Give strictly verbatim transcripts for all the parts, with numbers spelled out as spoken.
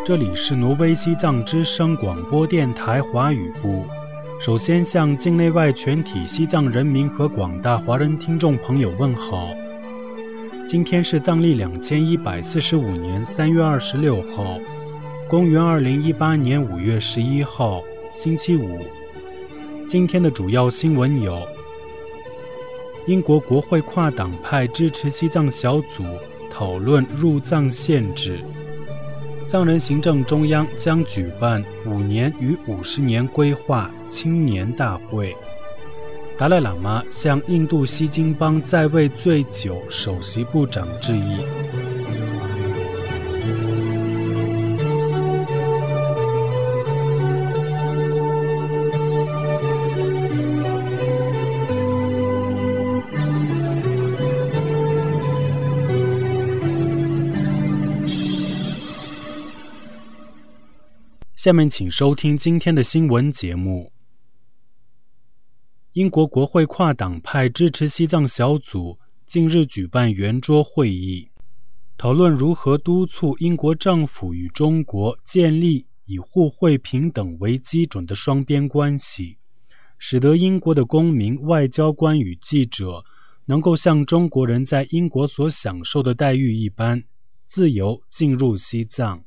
这里是挪威西藏之声广播电台华语部。首先向境内外全体西藏人民和广大华人听众朋友问好。今天是藏历两千一百四十五年三月二十六号，公元二零一八年五月十一号，星期五。今天的主要新闻有：英国国会跨党派支持西藏小组讨论入藏限制。藏人行政中央将举办五年与五十年规划青年大会。达赖喇嘛向印度西金邦在位最久首席部长致意。下面请收听今天的新闻节目。英国国会跨党派支持西藏小组近日举办圆桌会议，讨论如何督促英国政府与中国建立以互惠平等为基准的双边关系，使得英国的公民、外交官与记者能够像中国人在英国所享受的待遇一般，自由进入西藏。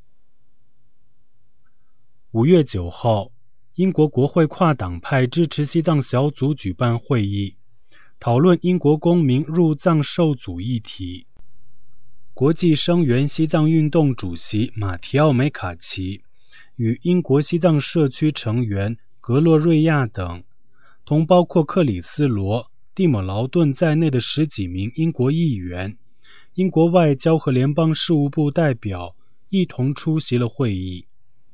五月九号，英国国会跨党派支持西藏小组举办会议，讨论英国公民入藏受阻议题。国际声援西藏运动主席马提奥梅卡奇与英国西藏社区成员格洛瑞亚等，同包括克里斯罗、蒂姆劳顿在内的十几名英国议员、英国外交和联邦事务部代表一同出席了会议。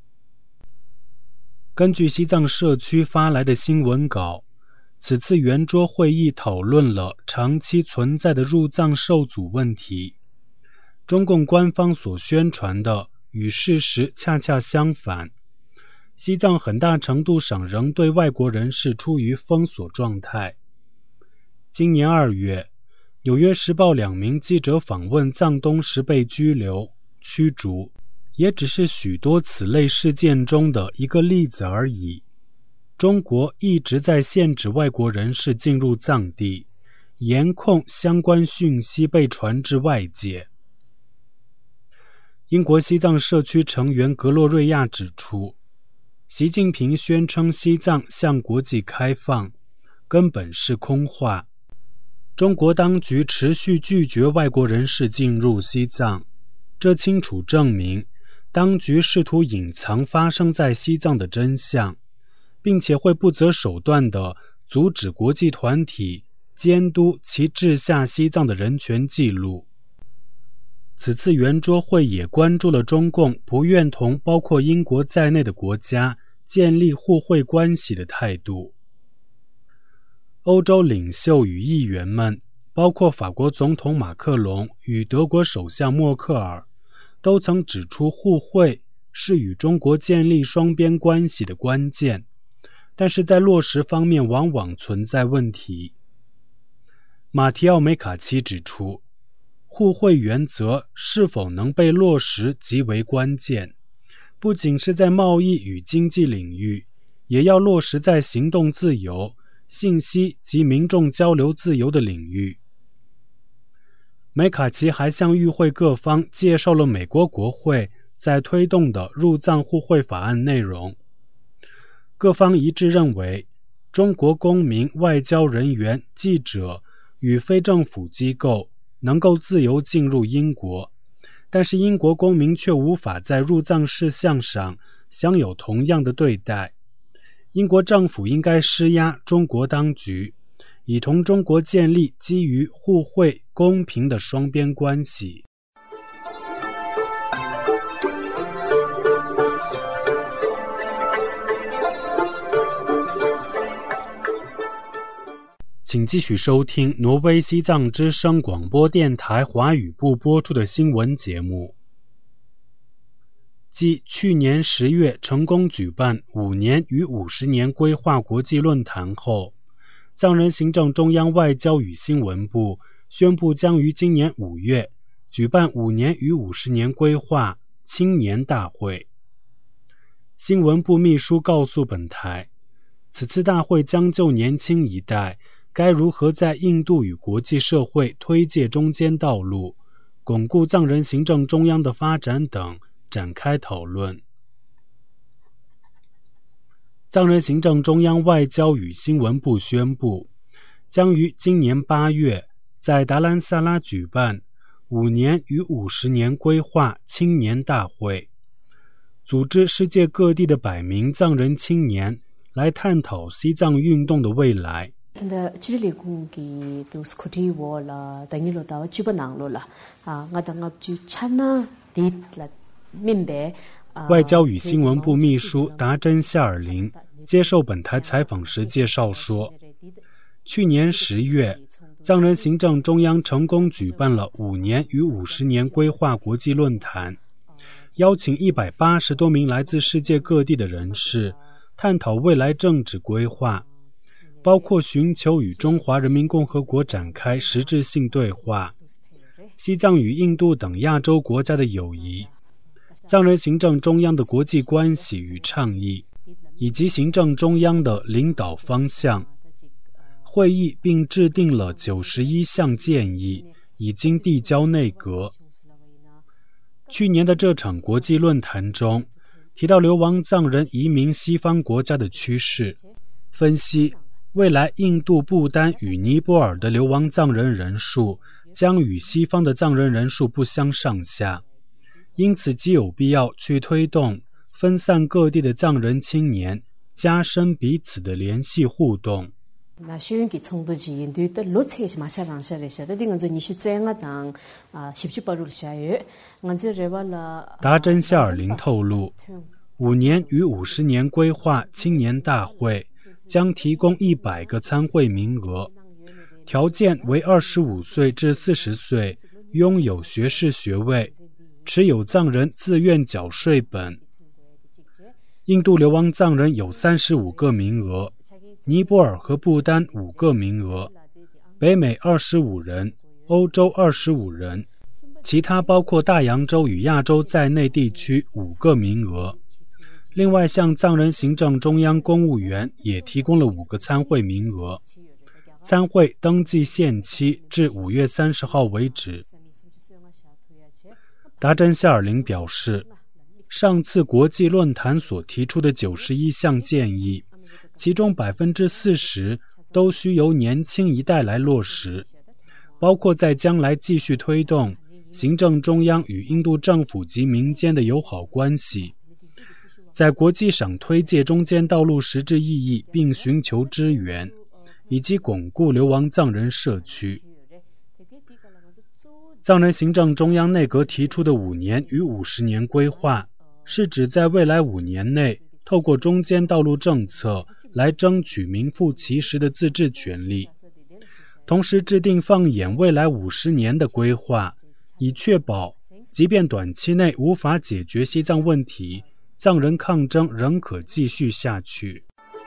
根据西藏社区发来的新闻稿，此次圆桌会议讨论了长期存在的入藏受阻问题。中共官方所宣传的与事实恰恰相反，西藏很大程度上仍对外国人士处于封锁状态。今年二月，纽约时报两名记者访问藏东时被拘留、驱逐，也只是许多此类事件中的一个例子而已。中国一直在限制外国人士进入藏地，严控相关讯息被传至外界。英国西藏社区成员格洛瑞亚指出，习近平宣称西藏向国际开放，根本是空话。中国当局持续拒绝外国人士进入西藏，这清楚证明当局试图隐藏发生在西藏的真相，并且会不择手段地阻止国际团体监督其治下西藏的人权记录。此次圆桌会也关注了中共不愿同包括英国在内的国家建立互惠关系的态度。欧洲领袖与议员们，包括法国总统马克龙与德国首相默克尔，都曾指出互惠是与中国建立双边关系的关键，但是在落实方面往往存在问题。马提奥梅卡奇指出，互惠原则是否能被落实极为关键，不仅是在贸易与经济领域，也要落实在行动自由、信息及民众交流自由的领域。梅卡奇还向与会各方介绍了美国国会在推动的入藏互惠法案内容。各方一致认为，中国公民、外交人员、记者与非政府机构能够自由进入英国，但是英国公民却无法在入藏事项上享有同样的对待。英国政府应该施压中国当局，以同中国建立基于互惠、公平的双边关系。请继续收听挪威西藏之声广播电台华语部播出的新闻节目。继去年十月成功举办五年与五十年规划国际论坛后，藏人行政中央外交与新闻部宣布将于今年五月举办五年与五十年规划青年大会。新闻部秘书告诉本台，此次大会将就年轻一代该如何在印度与国际社会推介中间道路，巩固藏人行政中央的发展等展开讨论。藏人行政中央外交与新闻部宣布，将于今年八月在达兰萨拉举办五年与五十年规划青年大会，组织世界各地的百名藏人青年来探讨西藏运动的未来。外交与新闻部秘书达真夏尔林接受本台采访时介绍说，去年十月，藏人行政中央成功举办了五年与五十年规划国际论坛，邀请一百八十多名来自世界各地的人士探讨未来政治规划，包括寻求与中华人民共和国展开实质性对话，西藏与印度等亚洲国家的友谊，藏人行政中央的国际关系与倡议，以及行政中央的领导方向。会议并制定了九十一项建议，已经递交内阁。去年的这场国际论坛中，提到流亡藏人移民西方国家的趋势，分析未来印度、不丹与尼泊尔的流亡藏人人数将与西方的藏人人数不相上下，因此极有必要去推动分散各地的藏人青年加深彼此的联系互动。达真夏尔林透露，五年与五十年规划青年大会将提供一百个参会名额，条件为二十五岁至四十岁，拥有学士学位，持有藏人自愿缴税本。印度流亡藏人有三十五个名额，尼泊尔和不丹五个名额，北美二十五人，欧洲二十五人，其他包括大洋洲与亚洲在内地区五个名额。另外向藏人行政中央公务员也提供了五个参会名额，参会登记限期至五月三十号为止。达真夏尔林表示，上次国际论坛所提出的九十一项建议，其中百分之四十都需由年轻一代来落实，包括在将来继续推动行政中央与印度政府及民间的友好关系，在国际上推介中间道路实质意义并寻求支援，以及巩固流亡藏人社区。藏人行政中央内阁提出的五年与五十年规划，是指在未来五年内透过中间道路政策来争取名副其实的自治权利，同时制定放眼未来五十年的规划，以确保即便短期内无法解决西藏问题，藏人抗争仍可继续下去。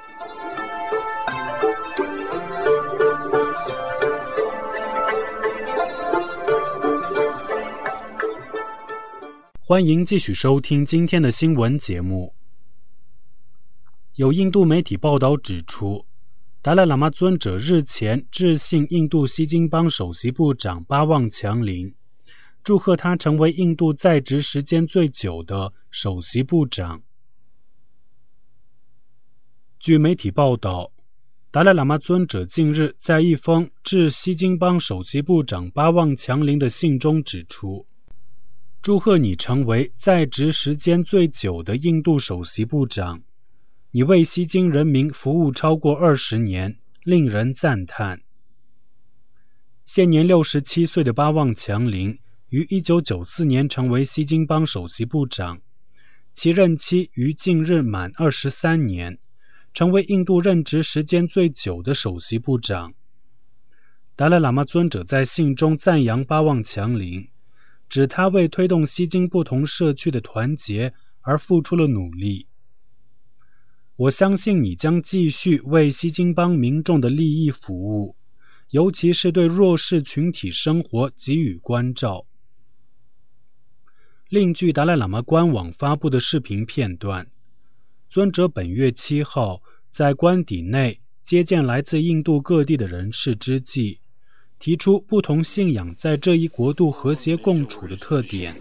欢迎继续收听今天的新闻节目。有印度媒体报道指出，达赖喇嘛尊者日前致信印度西金邦首席部长巴旺强林，祝贺他成为印度在职时间最久的首席部长。据媒体报道，达赖喇嘛尊者近日在一封致西金邦首席部长巴旺强林的信中指出，祝贺你成为在职时间最久的印度首席部长，你为西京人民服务超过二十年，令人赞叹。现年六十七岁的巴旺强林于一九九四年成为西京邦首席部长，其任期于近日满二十三年，成为印度任职时间最久的首席部长。达赖喇嘛尊者在信中赞扬巴旺强林，指他为推动西京不同社区的团结而付出了努力。我相信你将继续为西京邦民众的利益服务，尤其是对弱势群体生活给予关照。 另据达赖喇嘛官网发布的视频片段，尊者本月七号在官邸内接见来自印度各地的人士之际，提出不同信仰在这一国度和谐共处的特点。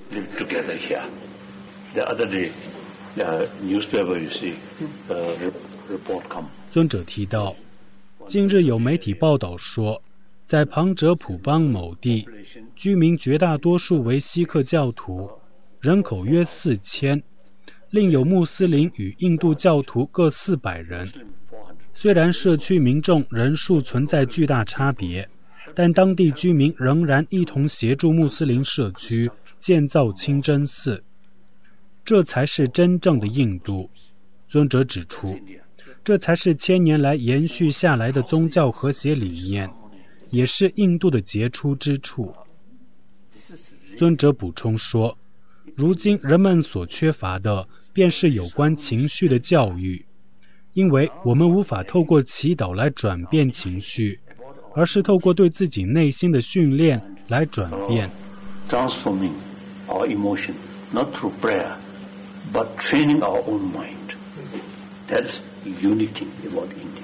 尊者提到，近日有媒体报道说，在旁遮普邦某地，居民绝大多数为锡克教徒，人口约四千，另有穆斯林与印度教徒各四百人。虽然社区民众人数存在巨大差别，但当地居民仍然一同协助穆斯林社区建造清真寺，这才是真正的印度。尊者指出，这才是千年来延续下来的宗教和谐理念，也是印度的杰出之处。尊者补充说，如今人们所缺乏的便是有关情绪的教育，因为我们无法透过祈祷来转变情绪，而是透过对自己内心的训练来转变。 Transforming our emotion, not through prayer, but training our own mind. That is unique thing about India.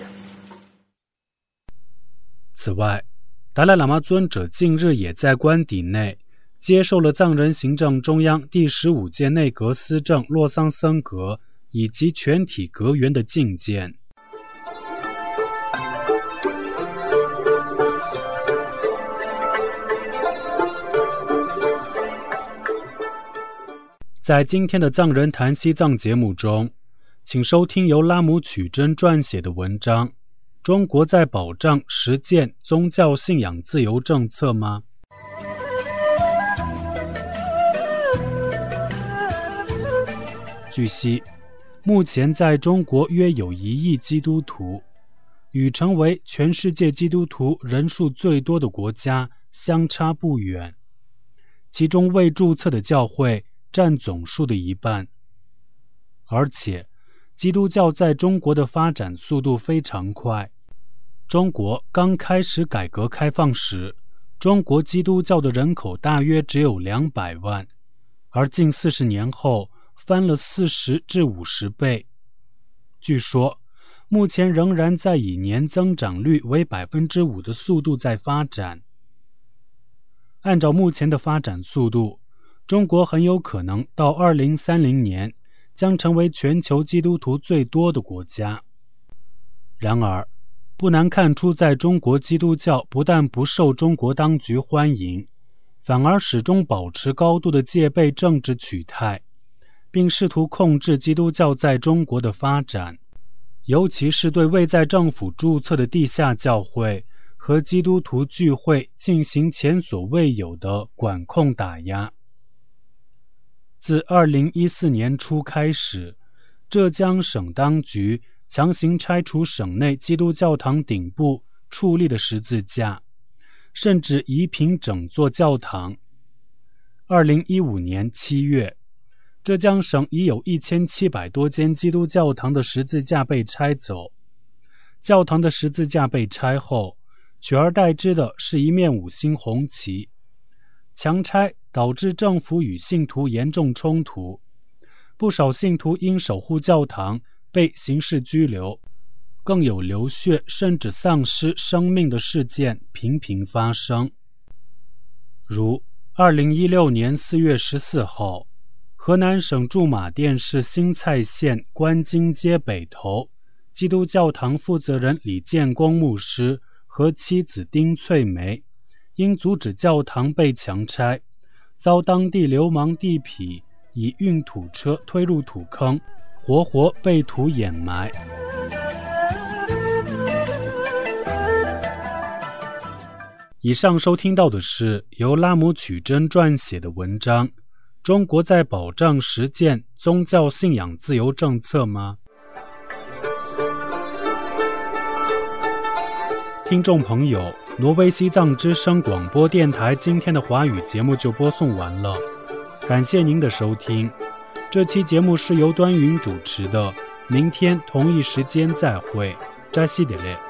此外，达赖喇嘛尊者近日也在官邸内接受了藏人行政中央第十五届内阁司政洛桑森格以及全体阁员的觐见。在今天的藏人谈西藏节目中，请收听由拉姆曲珍撰写的文章《中国在保障实践宗教信仰自由政策吗？》。据悉，目前在中国约有一亿基督徒，与成为全世界基督徒人数最多的国家相差不远，其中未注册的教会占总数的一半。而且，基督教在中国的发展速度非常快。中国刚开始改革开放时，中国基督教的人口大约只有两百万，而近四十年后翻了四十至五十倍。据说，目前仍然在以年增长率为百分之五的速度在发展。按照目前的发展速度，中国很有可能到二零三零年将成为全球基督徒最多的国家。然而，不难看出，在中国基督教不但不受中国当局欢迎，反而始终保持高度的戒备政治取态，并试图控制基督教在中国的发展，尤其是对未在政府注册的地下教会和基督徒聚会进行前所未有的管控打压。自二零一四年初开始，浙江省当局强行拆除省内基督教堂顶部矗立的十字架，甚至夷平整座教堂。二零一五年七月，浙江省已有一千七百多间基督教堂的十字架被拆走。教堂的十字架被拆后，取而代之的是一面五星红旗。强拆导致政府与信徒严重冲突，不少信徒因守护教堂被刑事拘留，更有流血甚至丧失生命的事件频频发生。如二零一六年四月十四号，河南省驻马店市新蔡县关金街北头基督教堂负责人李建功牧师和妻子丁翠梅因阻止教堂被强拆，遭当地流氓地痞以运土车推入土坑，活活被土掩埋。以上收听到的是由拉姆曲珍撰写的文章《中国在保障实践宗教信仰自由政策吗？》。听众朋友，挪威西藏之声广播电台今天的华语节目就播送完了，感谢您的收听。这期节目是由端云主持的，明天同一时间再会，扎西德勒。